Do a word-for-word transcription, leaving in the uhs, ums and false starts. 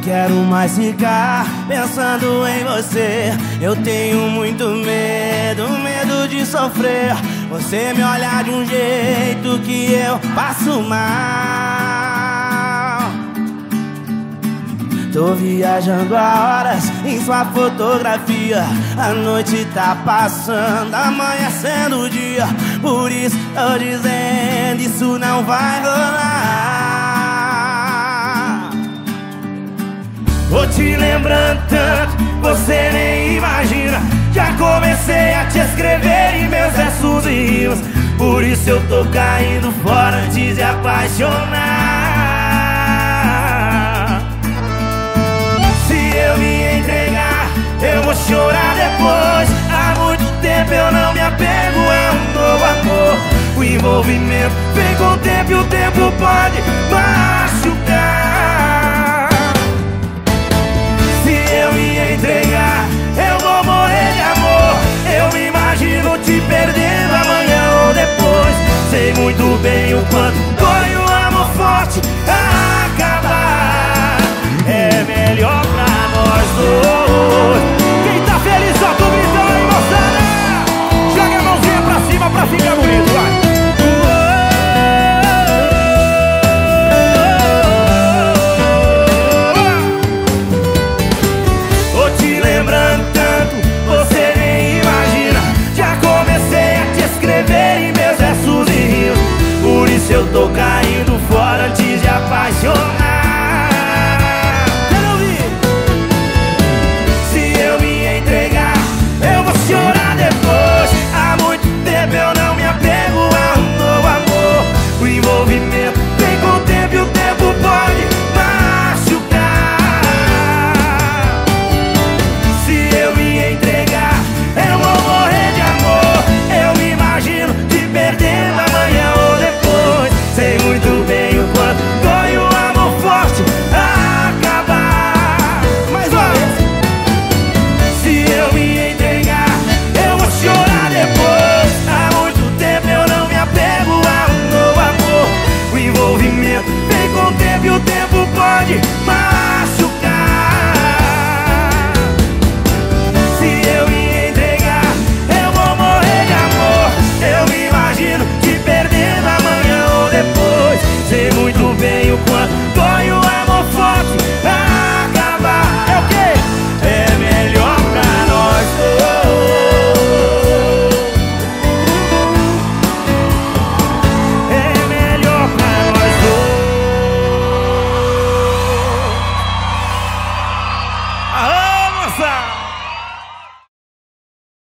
quero mais ficar pensando em você. Eu tenho muito medo, medo de sofrer. Você me olha de um jeito que eu passo mal. Tô viajando há horas em sua fotografia. A noite tá passando, amanhecendo o dia. Por isso tô dizendo, isso não vai rolar. Vou te lembrando tanto, você nem imagina. Já comecei a te escrever em meus versos e rimas. Por isso eu tô caindo fora antes de apaixonar. Se eu me entregar, eu vou chorar depois. Há muito tempo eu não me apego a um novo amor. O envolvimento vem com o tempo e o tempo pode